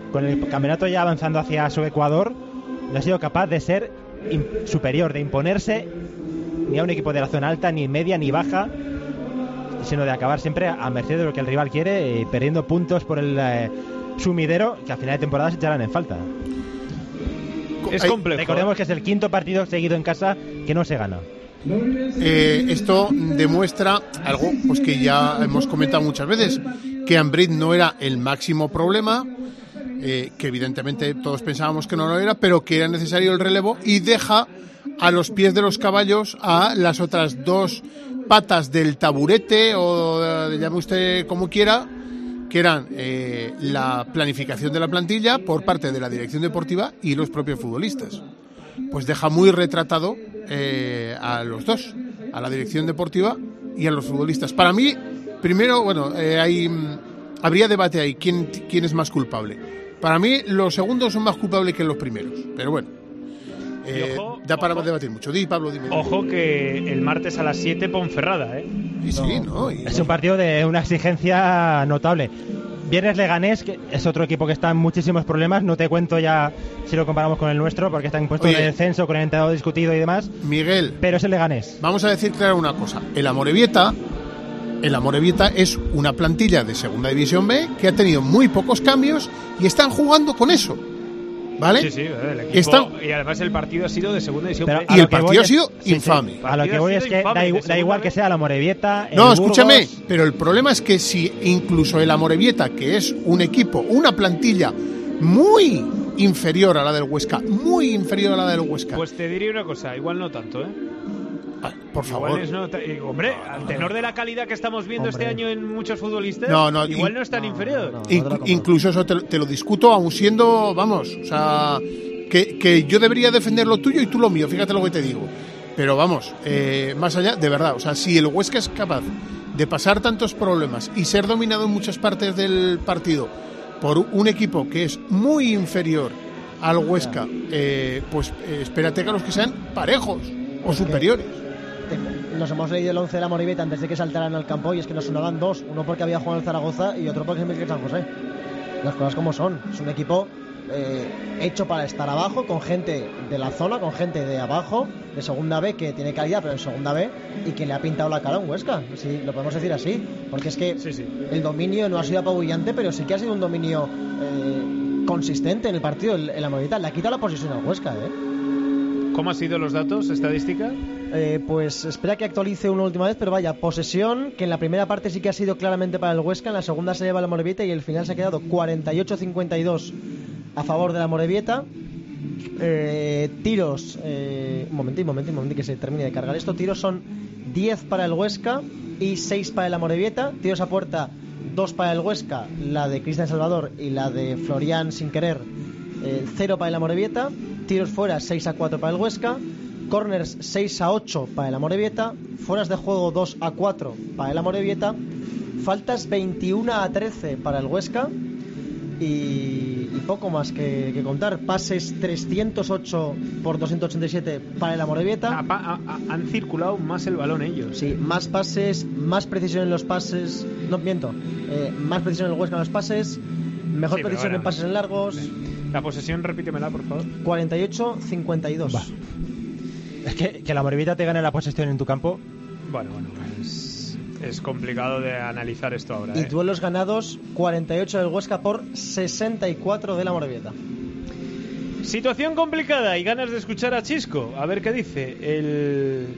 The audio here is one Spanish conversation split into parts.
con el campeonato ya avanzando hacia su Ecuador, no ha sido capaz de ser superior, de imponerse ni a un equipo de la zona alta, ni media, ni baja, sino de acabar siempre a merced de lo que el rival quiere, perdiendo puntos por el sumidero que a final de temporada se echarán en falta. Es complejo. Recordemos que es el quinto partido seguido en casa que no se gana. Esto demuestra algo pues que ya hemos comentado muchas veces, que Ambrit no era el máximo problema, que evidentemente todos pensábamos que no lo era, pero que era necesario el relevo, y deja a los pies de los caballos a las otras dos patas del taburete, o llame usted como quiera, que eran la planificación de la plantilla por parte de la dirección deportiva y los propios futbolistas. Pues deja muy retratado a los dos, a la dirección deportiva y a los futbolistas. Para mí, primero, bueno, habría debate ahí, ¿quién es más culpable? Para mí, los segundos son más culpables que los primeros, pero bueno. Da para debatir mucho. Pablo, dime. Ojo que el martes a las 7 Ponferrada, Es un partido de una exigencia notable. Viernes Leganés, que es otro equipo que está en muchísimos problemas. No te cuento ya si lo comparamos con el nuestro, porque está en puesto de descenso, con el entrenador discutido y demás. Miguel, pero es el Leganés. Vamos a decir claro una cosa. El Amorebieta es una plantilla de Segunda División B que ha tenido muy pocos cambios y están jugando con eso. ¿Vale? Sí, el equipo, y además el partido ha sido de Segunda División B. Y el partido ha sido infame. Sí. A lo que voy es que da igual que sea el Amorebieta. No, escúchame, pero el problema es que si incluso el Amorebieta, que es un equipo, una plantilla muy inferior a la del Huesca, Pues te diría una cosa, igual no tanto, por favor. Hombre, al tenor de la calidad que estamos viendo este año en muchos futbolistas, igual no es tan inferior. Incluso eso te lo discuto, aun siendo, vamos, o sea, que yo debería defender lo tuyo y tú lo mío, fíjate lo que te digo. Pero vamos, más allá, de verdad, o sea, si el Huesca es capaz de pasar tantos problemas y ser dominado en muchas partes del partido por un equipo que es muy inferior al Huesca, pues espérate que los que sean parejos o superiores. Nos hemos leído el 11 de la Amorebieta antes de que saltaran al campo, y es que nos sonaban dos, uno porque había jugado en el Zaragoza y otro porque es el San José. Las cosas como son. Es un equipo hecho para estar abajo, con gente de la zona, con gente de abajo, de Segunda B, que tiene calidad pero en Segunda B, y que le ha pintado la cara a un Huesca, sí, lo podemos decir así, porque es que el dominio no ha sido apabullante, pero sí que ha sido un dominio consistente en el partido. El Amorebieta le ha quitado la posesión al Huesca, ¿Cómo han sido los datos, estadística? Pues espera que actualice una última vez, pero vaya, posesión, que en la primera parte sí que ha sido claramente para el Huesca, en la segunda se lleva el Amorebieta y el final se ha quedado 48-52 a favor de la Amorebieta. Tiros, un momentín que se termine de cargar esto. Tiros son 10 para el Huesca y 6 para el Amorebieta. Tiros a puerta, 2 para el Huesca, la de Cristian Salvador y la de Florian sin querer, 0 para el Amorebieta. Tiros fuera, 6-4 para el Huesca. Corners 6-8 para el Amorebieta. Fueras de juego 2-4 para el Amorebieta. Faltas 21-13 para el Huesca. Y poco más que contar. Pases 308 por 287 para el Amorebieta. Han circulado más el balón ellos. Sí, más pases, más precisión en los pases. No, miento. Más precisión en el Huesca en los pases. Mejor precisión en pases en largos. La posesión, repítemela, por favor. 48-52. Es que la Amorebieta te gane la posesión en tu campo. Bueno, es complicado de analizar esto ahora. Y duelos ganados, 48 del Huesca por 64 de la Amorebieta. Situación complicada y ganas de escuchar a Chisco. A ver qué dice.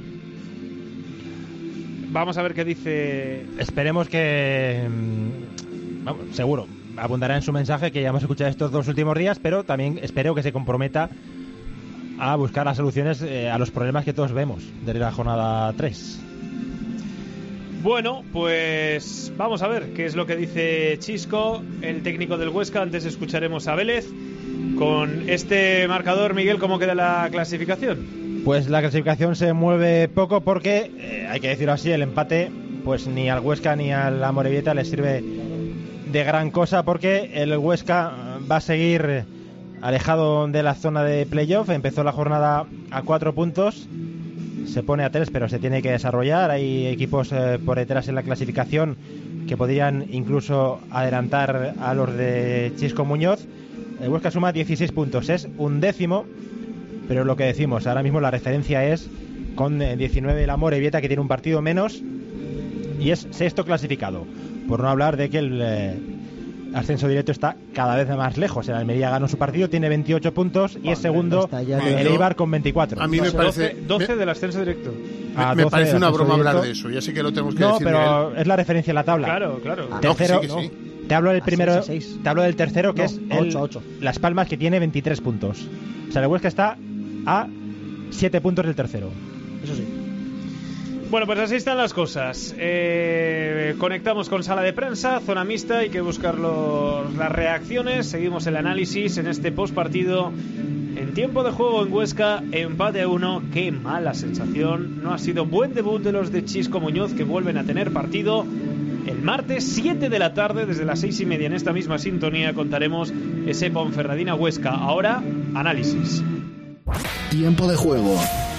Vamos a ver qué dice. Esperemos que... Vamos, seguro. Abundará en su mensaje, que ya hemos escuchado estos 2 últimos días, pero también espero que se comprometa a buscar las soluciones a los problemas que todos vemos desde la jornada 3. Bueno, pues vamos a ver qué es lo que dice Chisco, el técnico del Huesca. Antes escucharemos a Vélez. Con este marcador, Miguel, ¿cómo queda la clasificación? Pues la clasificación se mueve poco porque, hay que decirlo así, el empate pues ni al Huesca ni al Amorebieta le sirve de gran cosa, porque el Huesca va a seguir alejado de la zona de playoff. Empezó la jornada a 4 puntos, se pone a 3, pero se tiene que desarrollar. Hay equipos por detrás en la clasificación que podrían incluso adelantar a los de Chisco Muñoz, El Huesca suma 16 puntos, es 1º, pero lo que decimos, ahora mismo la referencia es con 19 el Amorebieta, que tiene un partido menos y es 6º clasificado. Por no hablar de que el ascenso directo está cada vez más lejos. El Almería ganó su partido, tiene 28 puntos y es segundo el Eibar con 24. A mí me parece 12 del ascenso directo. Me parece una broma hablar de eso. Ya sé que lo tenemos que decir. No, pero es la referencia en la tabla. Claro. Tercero, no, sí. Te hablo del primero, te hablo del tercero, que No, es 8. Las Palmas, que tiene 23 puntos. O sea, el Huesca está a 7 puntos del tercero. Eso sí. Bueno, pues así están las cosas. Conectamos con sala de prensa, zona mixta, hay que buscar las reacciones. Seguimos el análisis en este postpartido. En tiempo de juego en Huesca, empate a 1. Qué mala sensación. No ha sido buen debut de los de Chisco Muñoz, que vuelven a tener partido el martes 7 de la tarde. Desde las 6:30 en esta misma sintonía contaremos ese Ponferradina Huesca. Ahora, análisis. Tiempo de juego.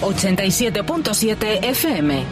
87.7 FM.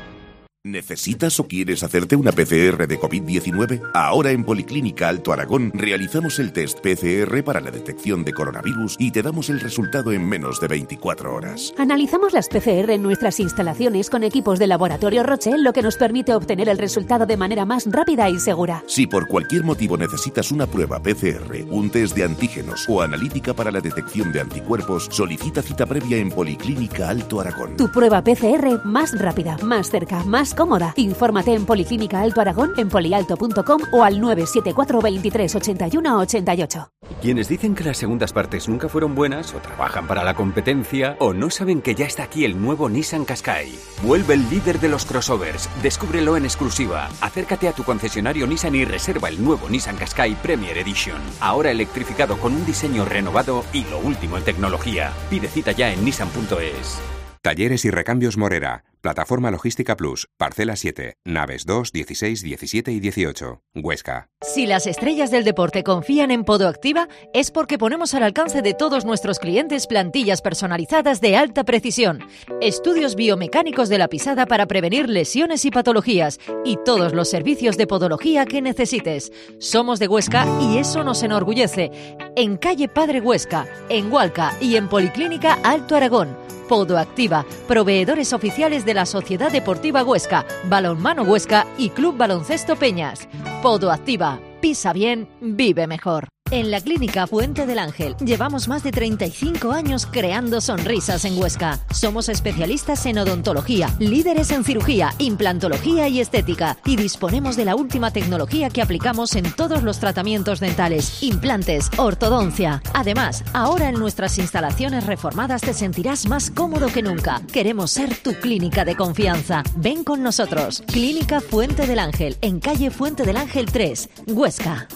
¿Necesitas o quieres hacerte una PCR de COVID-19? Ahora en Policlínica Alto Aragón realizamos el test PCR para la detección de coronavirus y te damos el resultado en menos de 24 horas. Analizamos las PCR en nuestras instalaciones con equipos de Laboratorio Roche, lo que nos permite obtener el resultado de manera más rápida y segura. Si por cualquier motivo necesitas una prueba PCR, un test de antígenos o analítica para la detección de anticuerpos, solicita cita previa en Policlínica Alto Aragón. Tu prueba PCR más rápida, más cerca, más cómoda. Infórmate en Policlínica Alto Aragón, en polialto.com o al 974 23 81 88. Quienes dicen que las segundas partes nunca fueron buenas, o trabajan para la competencia, o no saben que ya está aquí el nuevo Nissan Qashqai. Vuelve el líder de los crossovers. Descúbrelo en exclusiva. Acércate a tu concesionario Nissan y reserva el nuevo Nissan Qashqai Premier Edition. Ahora electrificado con un diseño renovado y lo último en tecnología. Pide cita ya en nissan.es. Talleres y Recambios Morera. Plataforma Logística Plus. Parcela 7. Naves 2, 16, 17 y 18. Huesca. Si las estrellas del deporte confían en Podoactiva, es porque ponemos al alcance de todos nuestros clientes plantillas personalizadas de alta precisión, estudios biomecánicos de la pisada para prevenir lesiones y patologías, y todos los servicios de podología que necesites. Somos de Huesca y eso nos enorgullece. En calle Padre Huesca, en Hualca y en Policlínica Alto Aragón. Podoactiva, proveedores oficiales de la Sociedad Deportiva Huesca, Balonmano Huesca y Club Baloncesto Peñas. Podoactiva, pisa bien, vive mejor. En la Clínica Fuente del Ángel llevamos más de 35 años creando sonrisas en Huesca. Somos especialistas en odontología, líderes en cirugía, implantología y estética, y disponemos de la última tecnología que aplicamos en todos los tratamientos dentales, implantes, ortodoncia. Además, ahora en nuestras instalaciones reformadas te sentirás más cómodo que nunca. Queremos ser tu clínica de confianza. Ven con nosotros. Clínica Fuente del Ángel, en calle Fuente del Ángel 3, Huesca.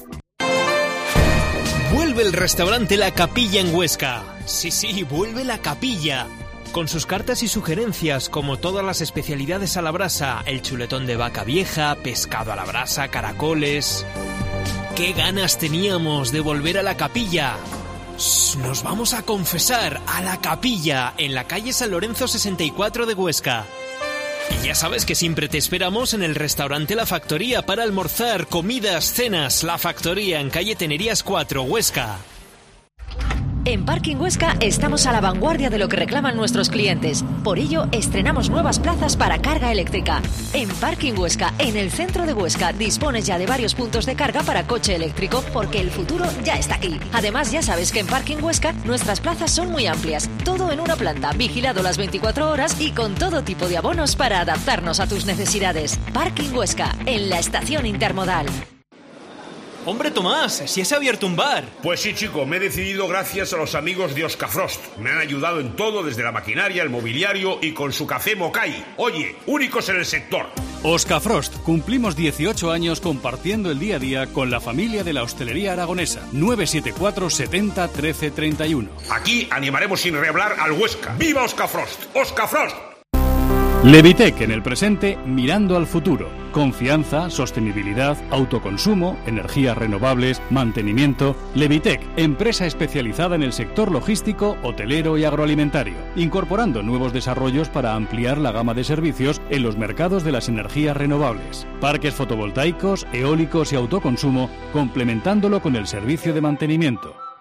Vuelve el restaurante La Capilla en Huesca. Sí, vuelve La Capilla. Con sus cartas y sugerencias, como todas las especialidades a la brasa, el chuletón de vaca vieja, pescado a la brasa, caracoles... ¡Qué ganas teníamos de volver a La Capilla! Nos vamos a confesar a La Capilla, en la calle San Lorenzo 64 de Huesca. Y ya sabes que siempre te esperamos en el restaurante La Factoría para almorzar, comidas, cenas. La Factoría, en calle Tenerías 4, Huesca. En Parking Huesca estamos a la vanguardia de lo que reclaman nuestros clientes. Por ello, estrenamos nuevas plazas para carga eléctrica. En Parking Huesca, en el centro de Huesca, dispones ya de varios puntos de carga para coche eléctrico, porque el futuro ya está aquí. Además, ya sabes que en Parking Huesca nuestras plazas son muy amplias. Todo en una planta, vigilado las 24 horas y con todo tipo de abonos para adaptarnos a tus necesidades. Parking Huesca, en la estación intermodal. ¡Hombre, Tomás! ¡Si has abierto un bar! Pues sí, chico, me he decidido gracias a los amigos de Oscafrost. Me han ayudado en todo, desde la maquinaria, el mobiliario y con su café Mokai. Oye, únicos en el sector. Oscafrost, cumplimos 18 años compartiendo el día a día con la familia de la hostelería aragonesa. 974 70 13 31. Aquí animaremos sin rehablar al Huesca. ¡Viva Oscafrost! ¡Oscafrost! Levitec, en el presente, mirando al futuro. Confianza, sostenibilidad, autoconsumo, energías renovables, mantenimiento. Levitec, empresa especializada en el sector logístico, hotelero y agroalimentario, incorporando nuevos desarrollos para ampliar la gama de servicios en los mercados de las energías renovables. Parques fotovoltaicos, eólicos y autoconsumo, complementándolo con el servicio de mantenimiento.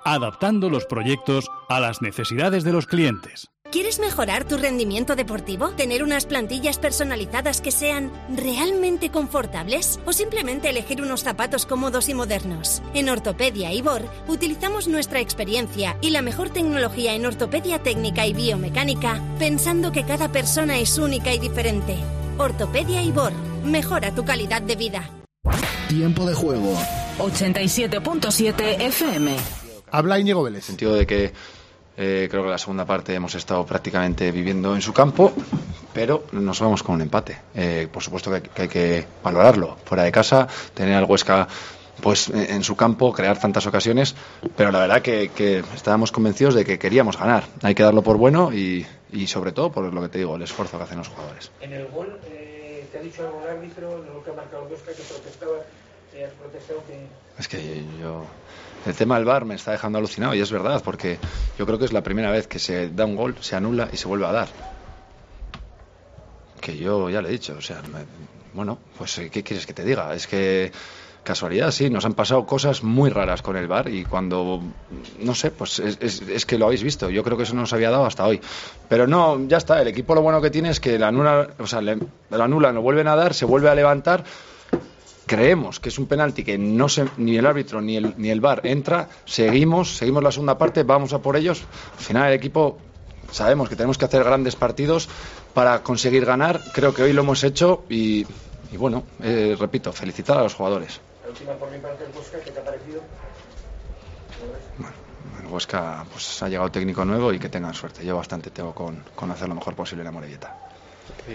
adaptando los proyectos a las necesidades de los clientes. ¿Quieres mejorar tu rendimiento deportivo? ¿Tener unas plantillas personalizadas que sean realmente confortables? ¿O simplemente elegir unos zapatos cómodos y modernos? En Ortopedia Ibor utilizamos nuestra experiencia y la mejor tecnología en ortopedia técnica y biomecánica, pensando que cada persona es única y diferente. Ortopedia Ibor. Mejora tu calidad de vida. Tiempo de juego. 87.7 FM. Habla Íñigo Vélez. En el sentido de que creo que la segunda parte hemos estado prácticamente viviendo en su campo, pero nos vamos con un empate. Por supuesto que hay que valorarlo. Fuera de casa, tener al Huesca pues en su campo, crear tantas ocasiones, pero la verdad que estábamos convencidos de que queríamos ganar. Hay que darlo por bueno y sobre todo por lo que te digo, el esfuerzo que hacen los jugadores. En el gol, ¿te ha dicho algún árbitro de lo que ha marcado el Huesca que protestaba? ¿Has protestado que...? Es que el tema del VAR me está dejando alucinado y es verdad, porque yo creo que es la primera vez que se da un gol, se anula y se vuelve a dar. Que yo ya le he dicho, o sea, bueno, pues ¿qué quieres que te diga? Es que casualidad, sí, nos han pasado cosas muy raras con el VAR y cuando, no sé, pues es que lo habéis visto. Yo creo que eso no nos había dado hasta hoy. Pero no, ya está, el equipo lo bueno que tiene es que lo anulan, lo vuelven a dar, se vuelve a levantar. Creemos que es un penalti que no se, ni el árbitro ni el VAR entra, seguimos la segunda parte, vamos a por ellos. Al final el equipo sabemos que tenemos que hacer grandes partidos para conseguir ganar. Creo que hoy lo hemos hecho y bueno, repito, felicitar a los jugadores. La última por mi parte, el Huesca, ¿qué te ha parecido? Bueno, el Huesca pues ha llegado técnico nuevo y que tengan suerte. Yo bastante tengo con hacer lo mejor posible en la Morevieta. Sí.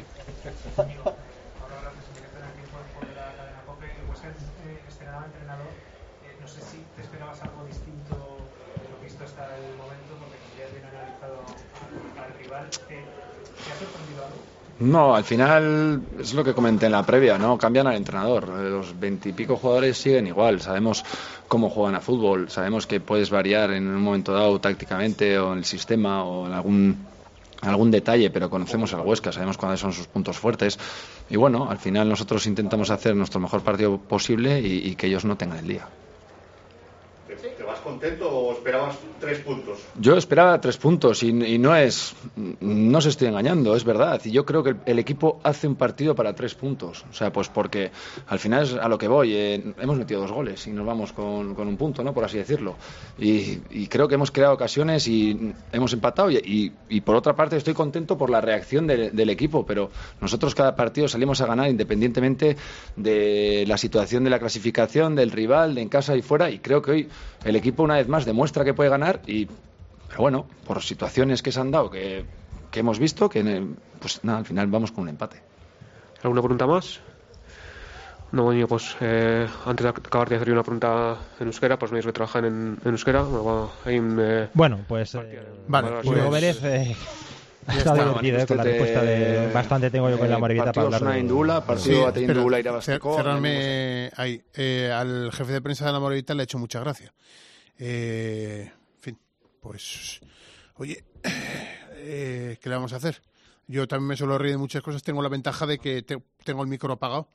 No sé si te esperabas algo distinto de lo visto hasta el momento, porque ya bien analizado al rival. ¿Te ha sorprendido algo? No, al final es lo que comenté en la previa, ¿no? Cambian al entrenador. Los 20 y pico jugadores siguen igual. Sabemos cómo juegan a fútbol, sabemos que puedes variar en un momento dado tácticamente o en el sistema o en algún detalle, pero conocemos al Huesca, sabemos cuáles son sus puntos fuertes y bueno, al final nosotros intentamos hacer nuestro mejor partido posible y que ellos no tengan el día. ¿Te vas contento o esperabas 3 puntos? Yo esperaba 3 puntos y no se estoy engañando, es verdad. Y yo creo que el equipo hace un partido para 3 puntos. O sea, pues porque al final es a lo que voy. Hemos metido 2 goles y nos vamos con un punto, ¿no? Por así decirlo. Y creo que hemos creado ocasiones y hemos empatado. Y por otra parte estoy contento por la reacción del equipo, pero nosotros cada partido salimos a ganar independientemente de la situación de la clasificación, del rival, de en casa y fuera. Y creo que hoy el equipo una vez más demuestra que puede ganar pero bueno, por situaciones que se han dado que hemos visto pues nada, al final vamos con un empate. ¿Alguna pregunta más? No, bueno, pues antes de acabar de hacer una pregunta en euskera, pues me dice que trabajan en euskera. Bueno, pues vale, Íñigo Vélez ha estado divertido con la respuesta de bastante tengo yo con la Morevieta para hablar de... cerrarme ahí. Al jefe de prensa de la Morevieta le ha hecho mucha gracia. En fin, pues oye, ¿qué le vamos a hacer? Yo también me suelo reír de muchas cosas. Tengo la ventaja de que tengo el micro apagado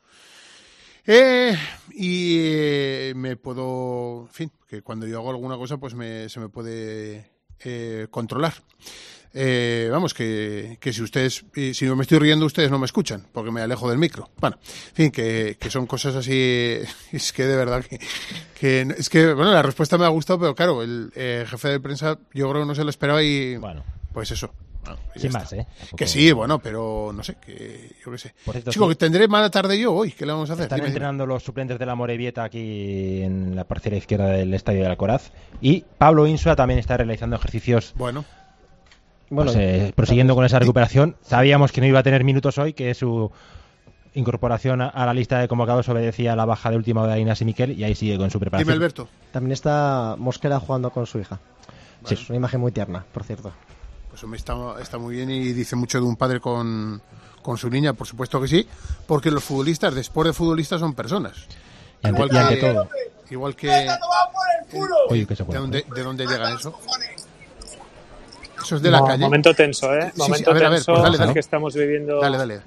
y me puedo, en fin, que cuando yo hago alguna cosa pues se me puede controlar. Vamos, que si ustedes, si no me estoy riendo, ustedes no me escuchan, porque me alejo del micro. Bueno, en fin, que son cosas así, es que de verdad que es que, bueno, la respuesta me ha gustado, pero claro, el jefe de prensa yo creo que no se lo esperaba y, bueno, pues eso. Bueno, sin más, que sí, bueno, pero no sé, que yo qué sé. Chico, que tendré mala tarde yo hoy, ¿qué le vamos a hacer? Están entrenando los suplentes de la Morevieta aquí en la parcela izquierda del estadio de Alcoraz y Pablo Insua también está realizando ejercicios. Bueno, prosiguiendo con esa recuperación. Sabíamos que no iba a tener minutos hoy, que su incorporación a la lista de convocados obedecía a la baja de última hora de Iñaki Miquel y ahí sigue con su preparación. Dime, Alberto. También está Mosquera jugando con su hija. Vale. Sí, es una imagen muy tierna, por cierto. Pues está muy bien y dice mucho de un padre con su niña, por supuesto que sí, porque los futbolistas, después de futbolistas, son personas. Ante todo. Igual que... Oye, ¿qué se puede? ¿De dónde llega eso? Eso es de la calle. Momento tenso, ¿eh? Momento tenso pues dale. que estamos viviendo. Dale.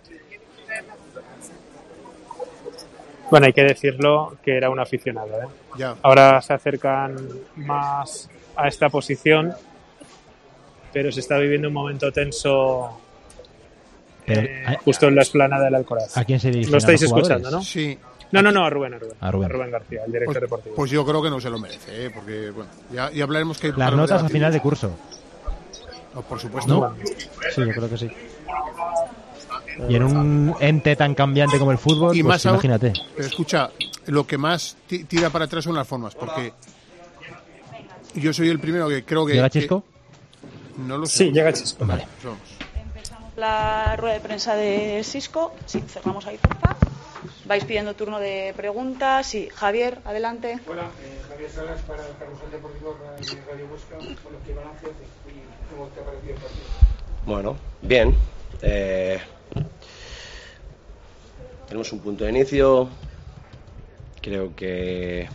Bueno, hay que decirlo que era un aficionado, ¿eh? Ahora se acercan más a esta posición, pero se está viviendo un momento tenso justo en la explanada del Alcoraz. ¿A quién se dirige? Lo estáis escuchando, ¿no? Sí. No, a Rubén García, el director deportivo. Pues yo creo que no se lo merece, porque bueno, ya hablaremos que... Las notas a final de curso. No, por supuesto. ¿No? Sí, yo creo que sí. Y en un ente tan cambiante como el fútbol, y pues más imagínate. Pero escucha, lo que más tira para atrás son las formas, porque yo soy el primero que creo que... ¿Llega Chisco? No lo sé. Sí, llega Chisco. Vale. Empezamos la rueda de prensa de Xisco. Sí, cerramos ahí, porfa. Vais pidiendo turno de preguntas. Sí, Javier, adelante. Hola, Javier Salas para el Carrusel Deportivo de Radio Huesca. Bueno, ¿qué balance haces y cómo te ha parecido el partido? Bueno, bien. Tenemos un punto de inicio. Creo que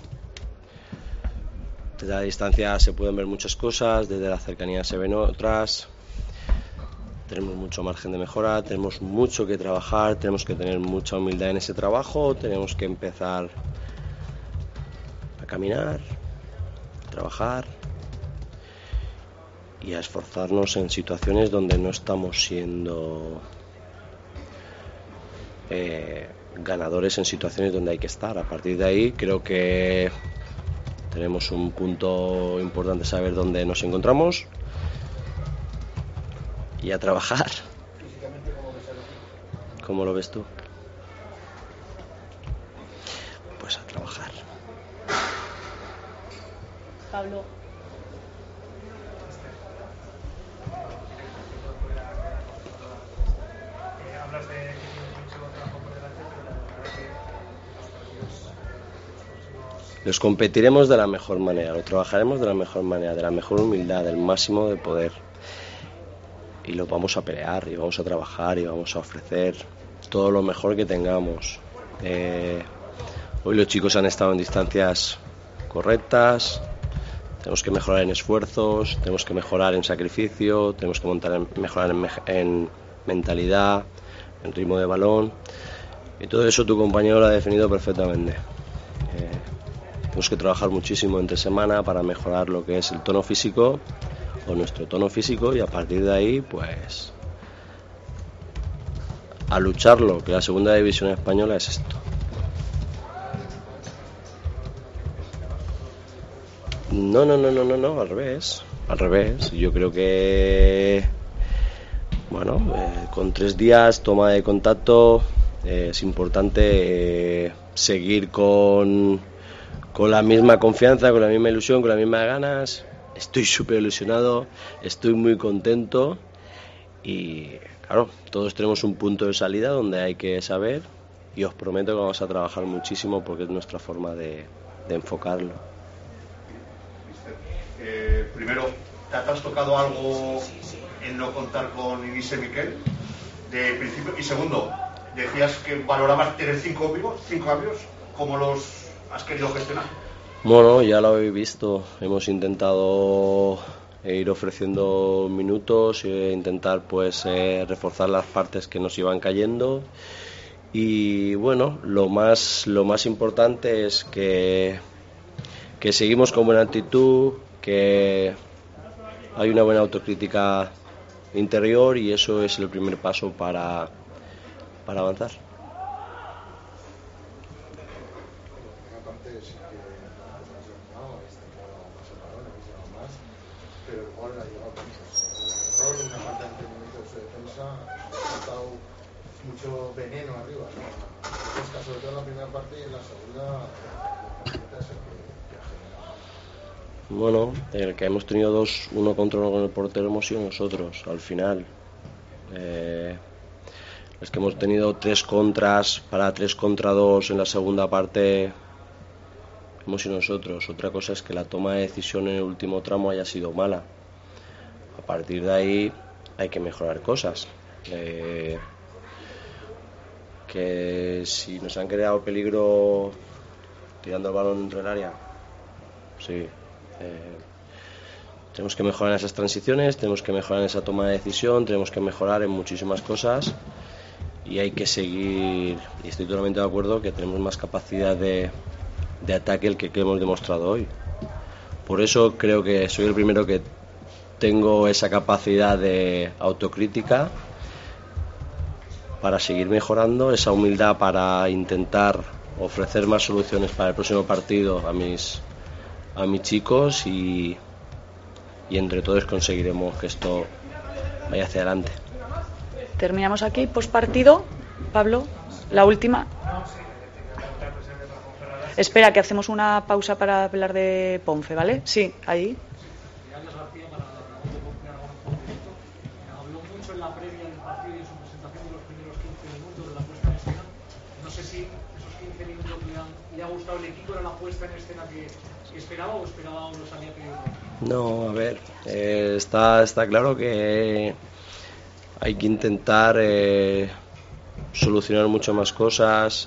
desde la distancia se pueden ver muchas cosas, desde la cercanía se ven otras. Tenemos mucho margen de mejora, tenemos mucho que trabajar, tenemos que tener mucha humildad en ese trabajo, tenemos que empezar a caminar, a trabajar y a esforzarnos en situaciones donde no estamos siendo ganadores, en situaciones donde hay que estar. A partir de ahí creo que tenemos un punto importante, saber dónde nos encontramos y a trabajar. ¿Cómo lo ves tú? Pues a trabajar. Pablo. Hablas de que tiene muchísimo trabajo por delante, pero la verdad es que los partidos Los competiremos de la mejor manera, lo trabajaremos de la mejor manera, de la mejor humildad, del máximo de poder. Y lo vamos a pelear, y vamos a trabajar, y vamos a ofrecer todo lo mejor que tengamos. Hoy los chicos han estado en distancias correctas, tenemos que mejorar en esfuerzos, tenemos que mejorar en sacrificio, tenemos que mejorar en mentalidad, en ritmo de balón, y todo eso tu compañero lo ha definido perfectamente. Tenemos que trabajar muchísimo entre semana para mejorar lo que es el tono físico, o nuestro tono físico, y a partir de ahí pues a lucharlo, que la segunda división española es esto. No, al revés, yo creo que con 3 días toma de contacto es importante seguir con la misma confianza, con la misma ilusión, con las mismas ganas. Estoy súper ilusionado, estoy muy contento y claro, todos tenemos un punto de salida donde hay que saber, y os prometo que vamos a trabajar muchísimo porque es nuestra forma de enfocarlo. Primero, ¿te has tocado algo en no contar con Inís y Miquel de principio? Y segundo, decías que valorabas tener 5 cambios, ¿cómo los has querido gestionar? Bueno, ya lo habéis visto, hemos intentado ir ofreciendo minutos e intentar pues reforzar las partes que nos iban cayendo, y bueno, lo más importante es que seguimos con buena actitud, que hay una buena autocrítica interior, y eso es el primer paso para avanzar. Mucho veneno arriba, ¿no? Sobre todo en la primera parte, y en la segunda Bueno, el que hemos tenido 1 contra 1 con el portero hemos sido nosotros al final. Es que hemos tenido 3 contras para 3 contra 2 en la segunda parte, hemos sido nosotros. Otra cosa es que la toma de decisión en el último tramo haya sido mala. A partir de ahí hay que mejorar cosas. Que si nos han creado peligro tirando el balón dentro del área, sí. Tenemos que mejorar en esas transiciones, tenemos que mejorar en esa toma de decisión, tenemos que mejorar en muchísimas cosas, y hay que seguir, y estoy totalmente de acuerdo que tenemos más capacidad de ataque el que hemos demostrado hoy. Por eso creo que soy el primero que tengo esa capacidad de autocrítica para seguir mejorando, esa humildad para intentar ofrecer más soluciones para el próximo partido a mis chicos y entre todos conseguiremos que esto vaya hacia adelante. Terminamos aquí, postpartido. Pablo, la última. Espera, que hacemos una pausa para hablar de Ponfe, ¿vale? Sí, ahí. Habló mucho en la previa del partido y en su presentación de los primeros 15 minutos de la puesta en escena. No sé si esos 15 minutos le ha gustado el equipo, era la puesta en escena que esperaba o esperaba o los había pedido. No, a ver, está claro que hay que intentar solucionar mucho más cosas,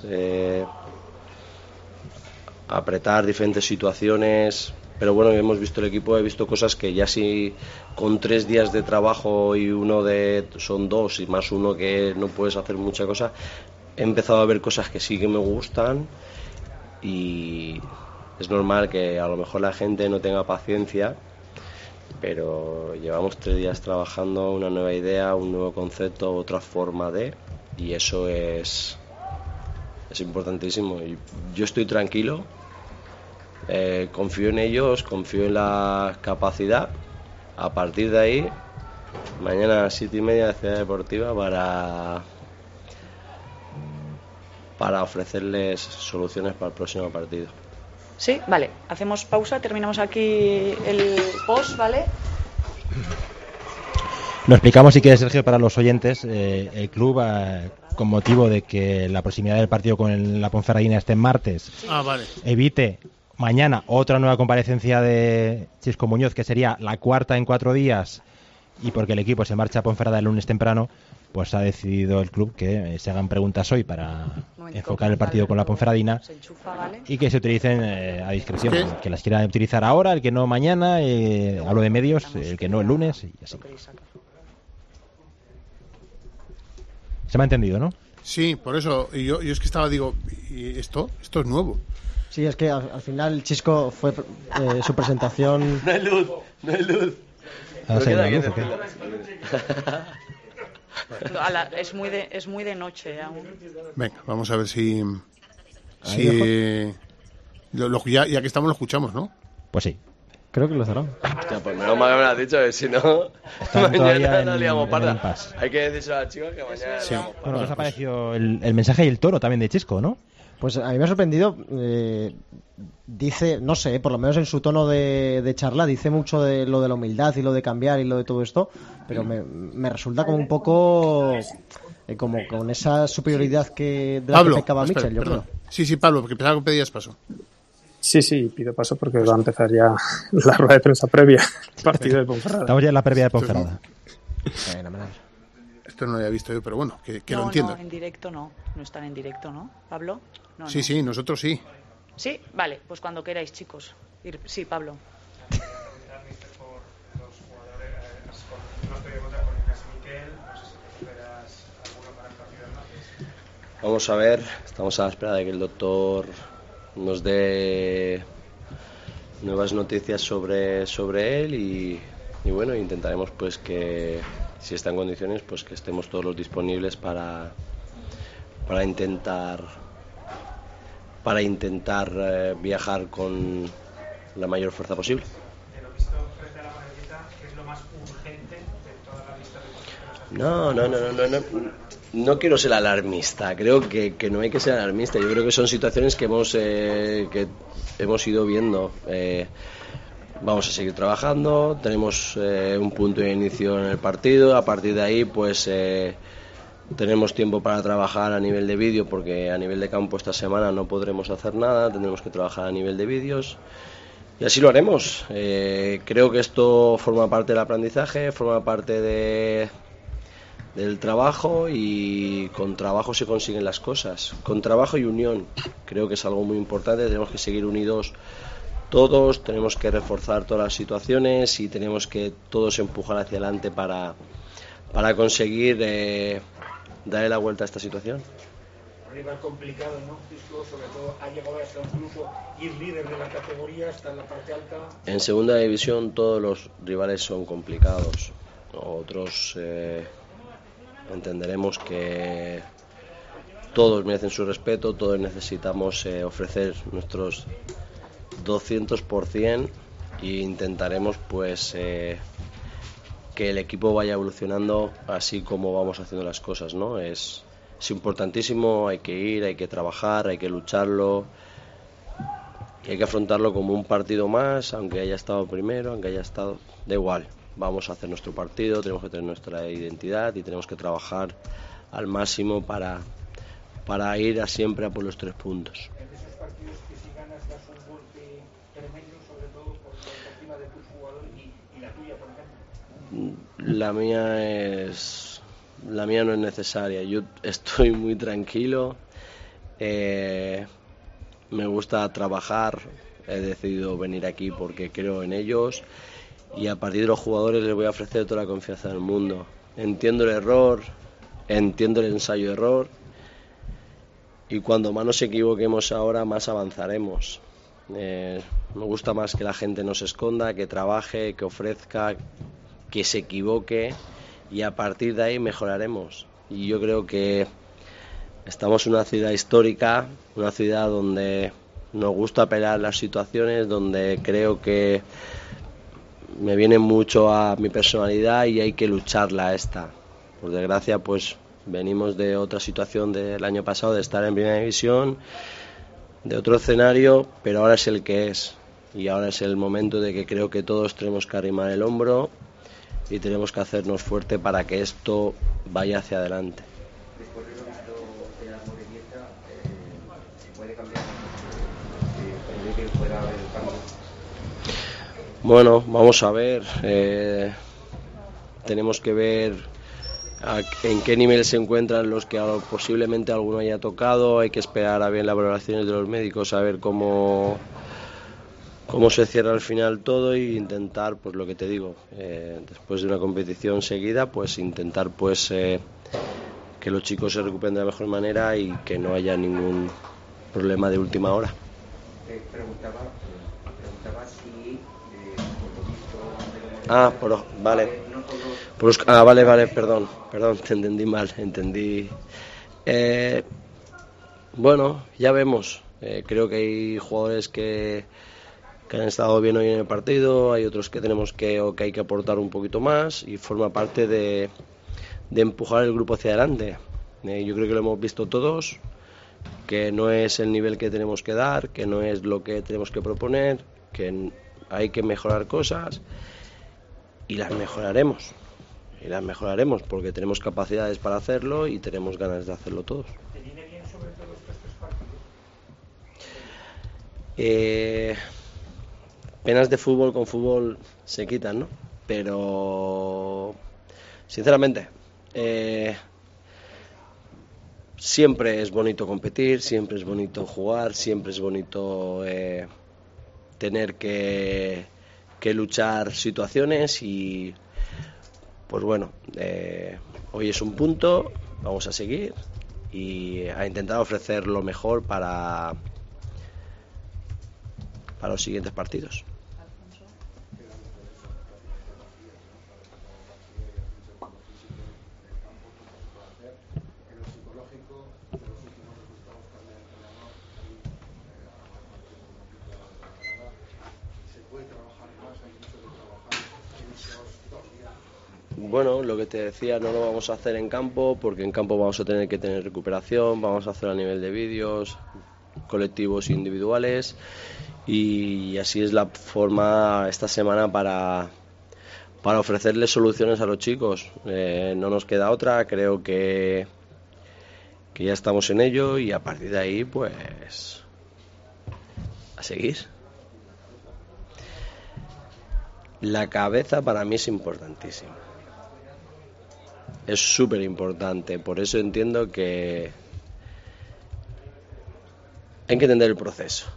apretar diferentes situaciones, pero bueno, hemos visto el equipo, he visto cosas que ya si con 3 días de trabajo y son 2 y más uno que no puedes hacer mucha cosa, he empezado a ver cosas que sí que me gustan y es normal que a lo mejor la gente no tenga paciencia, pero llevamos 3 días trabajando una nueva idea, un nuevo concepto, otra forma y eso es importantísimo. Y yo estoy tranquilo, confío en ellos, confío en la capacidad. A partir de ahí, mañana a las 7:30 de Ciudad Deportiva para ofrecerles soluciones para el próximo partido. Sí, vale, hacemos pausa, terminamos aquí el post, ¿vale? Lo explicamos si quieres, Sergio, para los oyentes. El club, con motivo de que la proximidad del partido con la Ponferradina este martes, vale, evite mañana otra nueva comparecencia de Chisco Muñoz, que sería la 4ª en 4 días, y porque el equipo se marcha a Ponferrada el lunes temprano, pues ha decidido el club que se hagan preguntas hoy para enfocar el partido con la Ponferradina y que se utilicen a discreción. El que las quiera utilizar ahora, el que no mañana, hablo de medios, el que no el lunes y así. ¿Se me ha entendido, no? Sí, por eso. Y yo es que digo, ¿y esto es nuevo? Sí, es que al final Chisco fue su presentación. No hay luz. Es muy de noche aún. Venga, vamos a ver si ya que estamos lo escuchamos, ¿no? Pues sí. Creo que lo cerró. Hostia, pues menos mal que me lo has dicho, que si no, mañana no liamos parda. Hay que decírselo a la chica que mañana liamos parda. Bueno, pues ha parecido el mensaje y el tono también de Chisco, ¿no? Pues a mí me ha sorprendido, dice, no sé, por lo menos en su tono de charla, dice mucho de lo de la humildad y lo de cambiar y lo de todo esto, pero me resulta como un poco, como con esa superioridad de la que pecaba Michel, yo creo. Sí, Pablo, porque pensaba que pedías paso. Sí, pido paso porque va a empezar ya la rueda de prensa previa al partido de Ponferrada. Estamos ya en la previa de Ponferrada. Esto no lo había visto yo, pero bueno, que lo entiendo. No, en directo no están en directo, ¿no, Pablo? No, sí, sí, nosotros sí. Sí, vale, pues cuando queráis, chicos. Sí, Pablo. Vamos a ver, estamos a la espera de que el doctor nos dé nuevas noticias sobre él y bueno, intentaremos pues que si está en condiciones pues que estemos todos los disponibles para intentar viajar con la mayor fuerza posible. De lo visto frente a la Morevieta, ¿qué es lo más urgente de toda la lista de cosas que nos No quiero ser alarmista, creo que no hay que ser alarmista. Yo creo que son situaciones que hemos ido viendo. Vamos a seguir trabajando, tenemos un punto de inicio en el partido, a partir de ahí pues tenemos tiempo para trabajar a nivel de vídeo, porque a nivel de campo esta semana no podremos hacer nada, tendremos que trabajar a nivel de vídeos y así lo haremos. Creo que esto forma parte del aprendizaje, forma parte del trabajo y con trabajo se consiguen las cosas, con trabajo y unión. Creo que es algo muy importante, tenemos que seguir unidos todos, tenemos que reforzar todas las situaciones y tenemos que todos empujar hacia adelante para conseguir darle la vuelta a esta situación. rival complicado, ¿no? Cisco, sobre todo, ha llegado hasta incluso ir líder de la categoría hasta la parte alta. En segunda división todos los rivales son complicados. Nosotros entenderemos que todos merecen su respeto, todos necesitamos ofrecer nuestros 200% e intentaremos pues que el equipo vaya evolucionando así como vamos haciendo las cosas, ¿no? Es importantísimo, hay que ir, hay que trabajar, hay que lucharlo y hay que afrontarlo como un partido más, aunque haya estado primero, aunque haya estado... Da igual, vamos a hacer nuestro partido, tenemos que tener nuestra identidad y tenemos que trabajar al máximo para ir siempre a por los 3 puntos. En esos partidos que si ganas das un golpe tremendo, sobre todo por la encima de tus jugadores y la tuya, por ejemplo. La mía no es necesaria. Yo estoy muy tranquilo, me gusta trabajar, he decidido venir aquí porque creo en ellos y a partir de los jugadores les voy a ofrecer toda la confianza del mundo. Entiendo el error, entiendo el ensayo-error y cuando más nos equivoquemos ahora más avanzaremos. Me gusta más que la gente no se esconda, que trabaje, que ofrezca, que se equivoque y a partir de ahí mejoraremos. Y yo creo que estamos en una ciudad histórica, una ciudad donde nos gusta pelear las situaciones, donde creo que me viene mucho a mi personalidad y hay que lucharla esta. Por desgracia, pues venimos de otra situación del año pasado, de estar en primera división, de otro escenario, pero ahora es el que es. Y ahora es el momento de que creo que todos tenemos que arrimar el hombro y tenemos que hacernos fuerte para que esto vaya hacia adelante. Después de lo visto de la Morevieta, ¿se puede cambiar? ¿Cree que pueda haber cambio? Bueno, vamos a ver. Tenemos que ver en qué nivel se encuentran los que posiblemente alguno haya tocado. Hay que esperar a ver las valoraciones de los médicos, a ver cómo se cierra al final todo e intentar, pues lo que te digo, después de una competición seguida, pues intentar pues que los chicos se recuperen de la mejor manera y que no haya ningún problema de última hora. Preguntaba si por lo visto vale. Vale, perdón, te entendí mal, bueno, ya vemos, creo que hay jugadores que han estado bien hoy en el partido, hay otros que tenemos que hay que aportar un poquito más y forma parte de empujar el grupo hacia adelante. Yo creo que lo hemos visto todos, que no es el nivel que tenemos que dar, que no es lo que tenemos que proponer, que hay que mejorar cosas y las mejoraremos porque tenemos capacidades para hacerlo y tenemos ganas de hacerlo todos. ¿Te viene bien sobre todo estos 3 partidos? Penas de fútbol con fútbol se quitan, ¿no? Pero sinceramente siempre es bonito competir, siempre es bonito jugar, siempre es bonito tener que luchar situaciones y pues bueno, hoy es un punto, vamos a seguir y a intentar ofrecer lo mejor para los siguientes partidos. Bueno, lo que te decía, no lo vamos a hacer en campo porque en campo vamos a tener que tener recuperación, vamos a hacer a nivel de vídeos, colectivos e individuales y así es la forma esta semana para ofrecerles soluciones a los chicos. No nos queda otra, creo que ya estamos en ello y a partir de ahí pues a seguir. La cabeza para mí es importantísima. Es súper importante, por eso entiendo que hay que entender el proceso.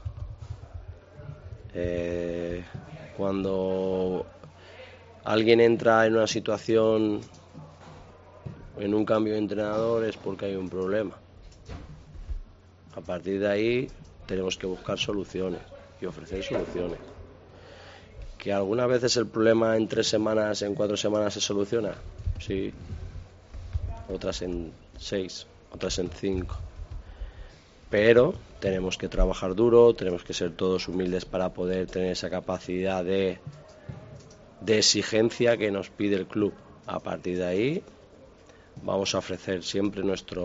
Cuando alguien entra en una situación, en un cambio de entrenador, es porque hay un problema. A partir de ahí tenemos que buscar soluciones y ofrecer soluciones. ¿Que algunas veces el problema en 3 semanas, en 4 semanas se soluciona? Sí. Otras en 6, otras en 5. Pero tenemos que trabajar duro, tenemos que ser todos humildes para poder tener esa capacidad de exigencia que nos pide el club. A partir de ahí vamos a ofrecer siempre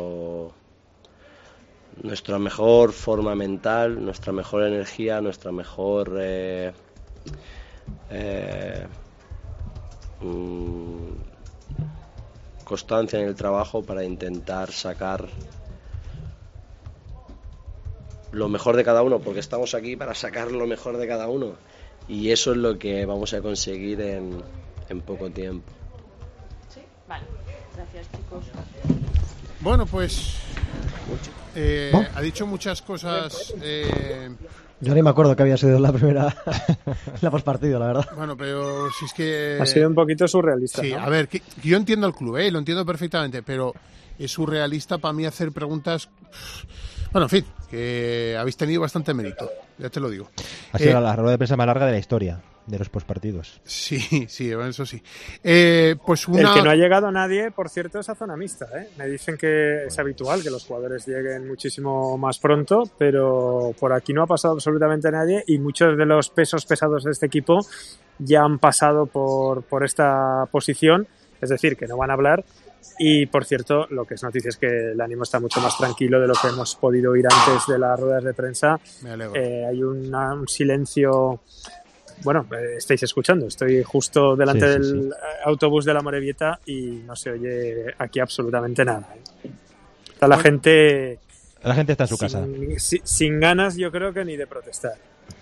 nuestra mejor forma mental, nuestra mejor energía, nuestra mejor constancia en el trabajo para intentar sacar lo mejor de cada uno, porque estamos aquí para sacar lo mejor de cada uno, y eso es lo que vamos a conseguir en poco tiempo. Sí, vale. Gracias, chicos. Bueno, pues ha dicho muchas cosas. Yo ni me acuerdo que había sido la primera, la postpartido, la verdad. Bueno, pero si es que... Ha sido un poquito surrealista, Sí, ¿no? a ver, que yo entiendo el club, lo entiendo perfectamente, pero es surrealista para mí hacer preguntas... Bueno, en fin, que habéis tenido bastante mérito, ya te lo digo. Ha sido la rueda de prensa más larga de la historia de los postpartidos. Sí, eso sí. Pues una... El que no ha llegado nadie, por cierto, es a zona mixta, ¿eh? Me dicen que es habitual que los jugadores lleguen muchísimo más pronto, pero por aquí no ha pasado absolutamente nadie y muchos de los pesos pesados de este equipo ya han pasado por esta posición, es decir, que no van a hablar. Y, por cierto, lo que es noticia es que el ánimo está mucho más tranquilo de lo que hemos podido oír antes de las ruedas de prensa. Me alegro. Hay un silencio... Bueno, estáis escuchando, estoy justo delante del autobús de la Amorebieta y no se oye aquí absolutamente nada. Está la gente... La gente está en su casa. Sin ganas, yo creo que ni de protestar.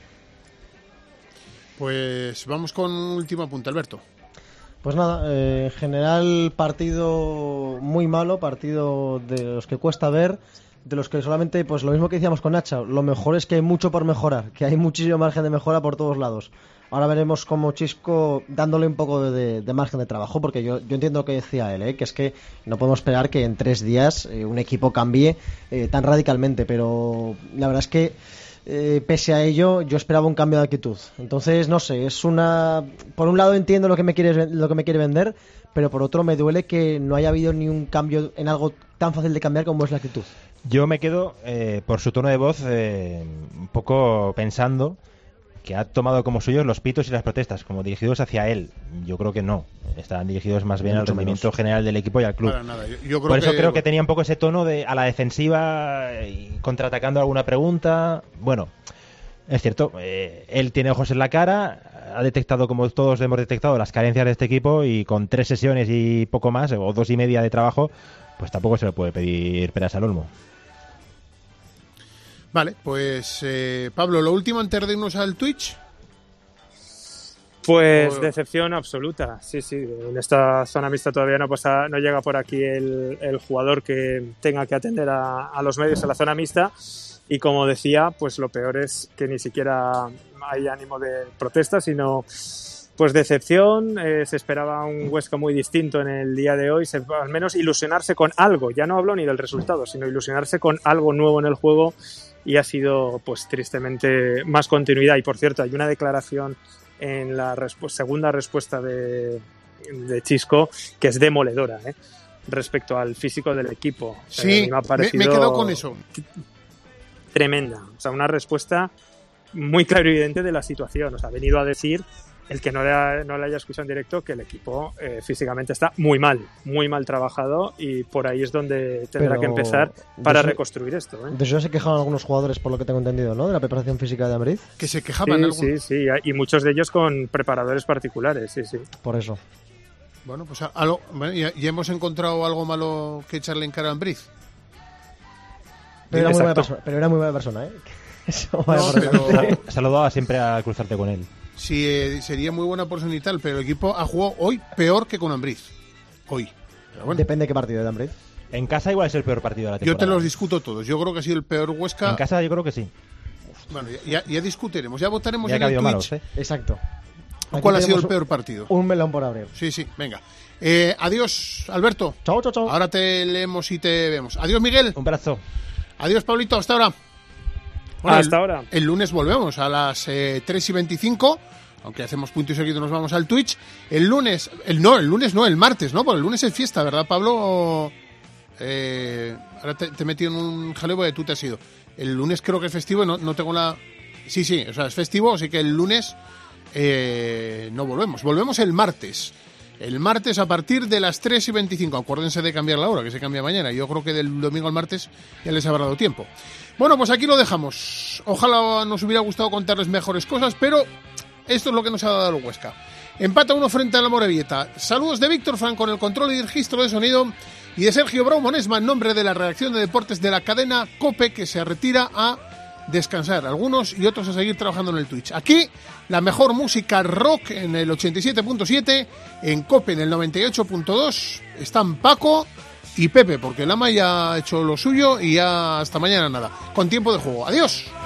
Pues vamos con un último apunte, Alberto. Pues nada, en general partido muy malo, partido de los que cuesta ver, de los que solamente, pues lo mismo que decíamos con Nacha, lo mejor es que hay mucho por mejorar, que hay muchísimo margen de mejora por todos lados. Ahora veremos cómo Chisco dándole un poco de margen de trabajo, porque yo entiendo lo que decía él, que es que no podemos esperar que en 3 días un equipo cambie tan radicalmente, pero la verdad es que pese a ello yo esperaba un cambio de actitud. Entonces no sé, por un lado entiendo lo que me quiere vender, pero por otro me duele que no haya habido ni un cambio en algo tan fácil de cambiar como es la actitud. Yo me quedo por su tono de voz un poco pensando que ha tomado como suyos los pitos y las protestas como dirigidos hacia él. Yo creo que no, están dirigidos más bien al rendimiento general del equipo y al club. Para nada. Yo creo por eso creo que tenía un poco ese tono de a la defensiva y contraatacando alguna pregunta. Bueno, es cierto, él tiene ojos en la cara, ha detectado, como todos hemos detectado, las carencias de este equipo, y con 3 sesiones y poco más, o 2 y media de trabajo, pues tampoco se le puede pedir peras al olmo. Vale, pues Pablo, lo último antes de irnos al Twitch. Pues decepción absoluta, sí, en esta zona mixta todavía no llega por aquí el jugador que tenga que atender a los medios en la zona mixta, y como decía, pues lo peor es que ni siquiera hay ánimo de protesta, sino pues decepción. Se esperaba un Huesca muy distinto en el día de hoy, al menos ilusionarse con algo, ya no hablo ni del resultado, sino ilusionarse con algo nuevo en el juego, y ha sido pues tristemente más continuidad. Y por cierto, hay una declaración en la segunda respuesta de Chisco que es demoledora respecto al físico del equipo. Sí, me ha parecido me he quedado con eso. Tremenda, o sea, una respuesta muy clara y evidente de la situación. O sea, ha venido a decir, el que no le haya escuchado en directo, que el equipo físicamente está muy mal trabajado, y por ahí es donde tendrá que empezar para reconstruir esto. De eso se quejaban algunos jugadores, por lo que tengo entendido, ¿no? De la preparación física de Ambriz. Que se quejaban algunos. Sí, y muchos de ellos con preparadores particulares, sí. Por eso. Bueno, pues ya hemos encontrado algo malo que echarle en cara a Ambriz. Pero era muy buena persona, ¿eh? Eso saludaba siempre a cruzarte con él. Sí, sería muy buena persona y tal, pero el equipo ha jugado hoy peor que con Ambriz. Hoy. Pero bueno. Depende de qué partido de Ambriz. En casa igual es el peor partido de la temporada. Yo te los discuto todos. Yo creo que ha sido el peor Huesca. En casa yo creo que sí. Bueno, ya discutiremos. Ya votaremos ya en el Twitch. Malos, Exacto. ¿Cuál ha sido el peor partido? Un melón por abrir. Sí, venga. Adiós, Alberto. Chao. Ahora te leemos y te vemos. Adiós, Miguel. Un abrazo. Adiós, Pablito, hasta ahora. Hasta ahora. El lunes volvemos a las 3:25, aunque hacemos punto y seguido nos vamos al Twitch. El martes, ¿no? Porque el lunes es fiesta, ¿verdad, Pablo? Ahora te he metido en un jaleo porque tú te has ido. El lunes creo que es festivo y no tengo la... Sí, o sea, es festivo, así que el lunes no volvemos. Volvemos el martes. El martes a partir de las 3:25. Acuérdense de cambiar la hora, que se cambia mañana. Yo creo que del domingo al martes ya les habrá dado tiempo. Bueno, pues aquí lo dejamos. Ojalá nos hubiera gustado contarles mejores cosas, pero esto es lo que nos ha dado el Huesca. Empata 1 frente a la Amorebieta. Saludos de Víctor Franco en el control y registro de sonido y de Sergio Brau Monesma en nombre de la redacción de deportes de la cadena COPE, que se retira a descansar, algunos y otros a seguir trabajando en el Twitch. Aquí la mejor música rock en el 87.7, en COPE en el 98.2 están Paco y Pepe, porque el ama ya ha hecho lo suyo y ya hasta mañana nada, con tiempo de juego. Adiós.